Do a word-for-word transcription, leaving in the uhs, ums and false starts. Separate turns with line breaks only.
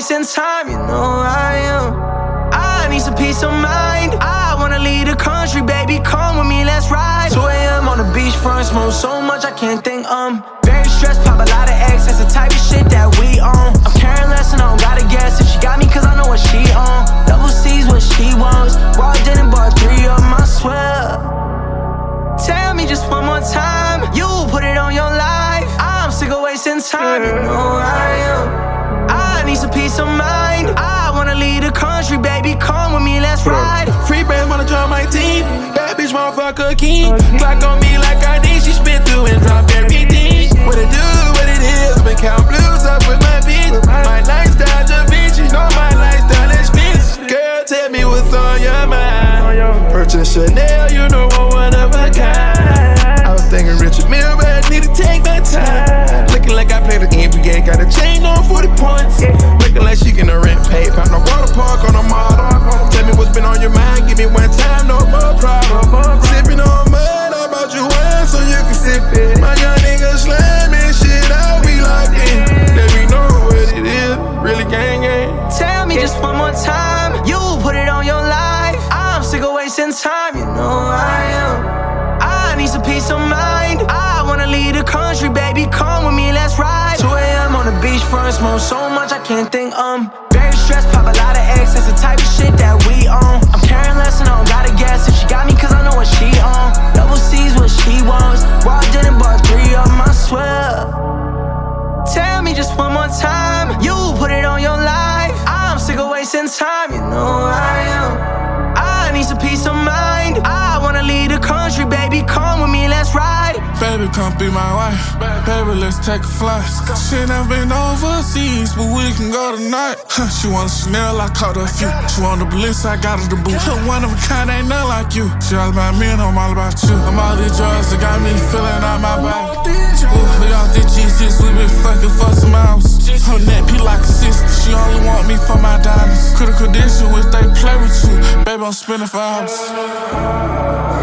wasting time, you know I am. I need some peace of mind. I wanna leave the country, baby, come with me, let's ride. two a.m. on the beachfront, smoke so much I can't think, um very stressed, pop a lot of X, that's the type of shit that we on. I'm caring less and I don't gotta guess if she got me cause I know what she on. Double C's what she wants, walked in and bought three of them, I swear. Tell me just one more time, you put it on your life. I'm sick of wasting time, you know I am. I need some peace of mind. I wanna leave the country, baby, come with me, let's ride.
Free bands wanna join my team. Bad bitch wanna fuck a king. Clock on me like I did, she spit through and drop everything. What it do, what it is, been count blues up with my bitch. My lifestyle Da Vinci, know my lifestyle expensive. Girl, tell me what's on your mind. Purchase Chanel, you know I'm one of a kind. I was thinking Richard Mille, but I need to take my time. Looking like I played the N B A, got a chain on forty points. Looking like she can rent pay, found a water park on a model. Tell me what's been on your mind, give me one time, no more problem. Sipping on mud, I bought you one so you can sip it. My young nigga slamming shit out, we locked in. Let me know what it is, really gang gang.
Tell me just one more time, you put it on your life. I'm sick of wasting time, you know I am. I need some peace of mind. I wanna leave the country, baby, come with me, let's ride. two a.m. on the beachfront, smoke so much I can't think, um very stressed, pop a lot of X, that's the type of shit that we on. I'm caring less and I don't gotta guess if she got me cause I know what she on. Double C's what she wants, walked in and bought three of them, I swear. Tell me just one more time, you put it on your life. I'm sick of wasting time, you know I am. I need some peace of mind. I wanna leave the country, baby, come with me, let's ride.
Baby, come be my wife. Baby, let's take a flight. She never been overseas, but we can go tonight. She want a Chanel, I caught her a few. She want a Bliss, I got her the boot. One of a kind, ain't nothing like you. She all about me and I'm all about you. I'm all these drugs that got me feeling out my body. Ooh, we all did G six, we been fucking for some hours. Her neck be like a sister, she only want me for my diamonds. Critical condition, if they play with you, baby, I'm spinning for hours.